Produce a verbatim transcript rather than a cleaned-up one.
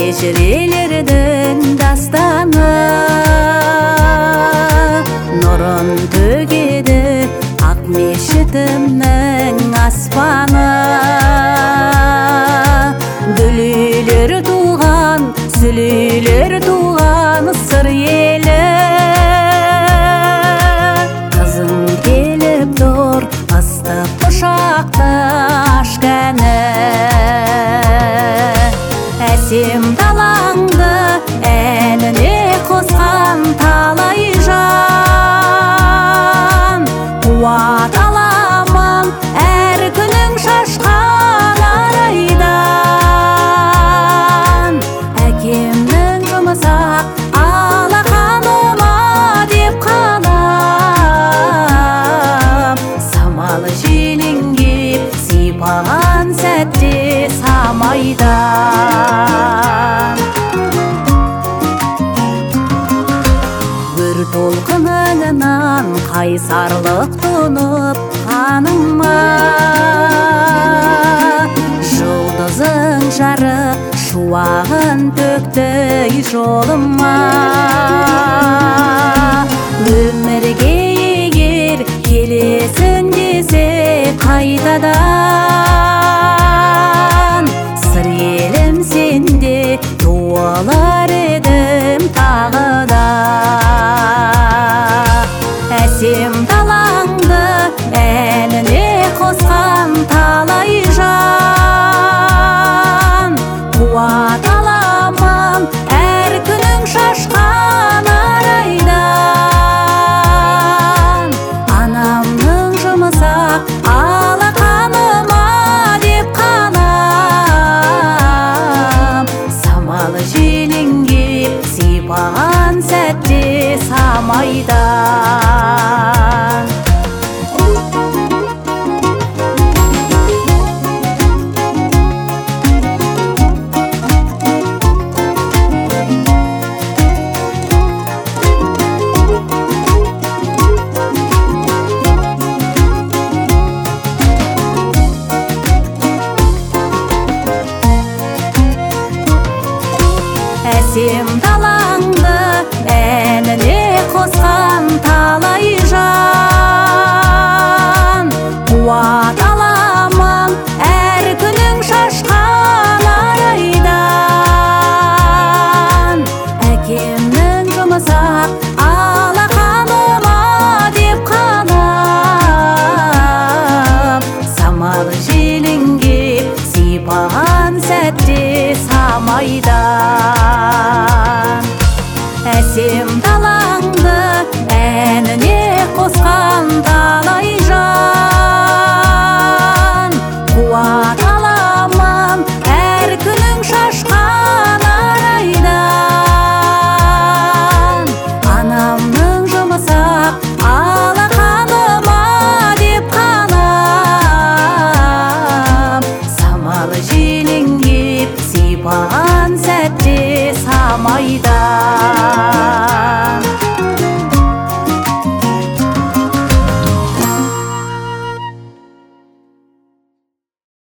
ежірелердің дастаны нұрын төгеді ақ мешітімнің аспаны. Дүлейлер туған, сүлейлер туған сыр елі. Қызым келіп тұр, ыстық құшақты ашқаны. Әсем далаңды әніне қосқан талай жан. Қуат аламын әр күнің шашқан арайдан. Әкемнің жұмсақ алақаныма деп қалам. Самалы желің кеп сипаған сәтте самайдан. Өр толқыныңнан қайсарлық тұнып қаныма. Жұлдызың жарық шуағын төкті жолыма. Өмірге егер келесің десе қайтадан, сыр елім сенде туылар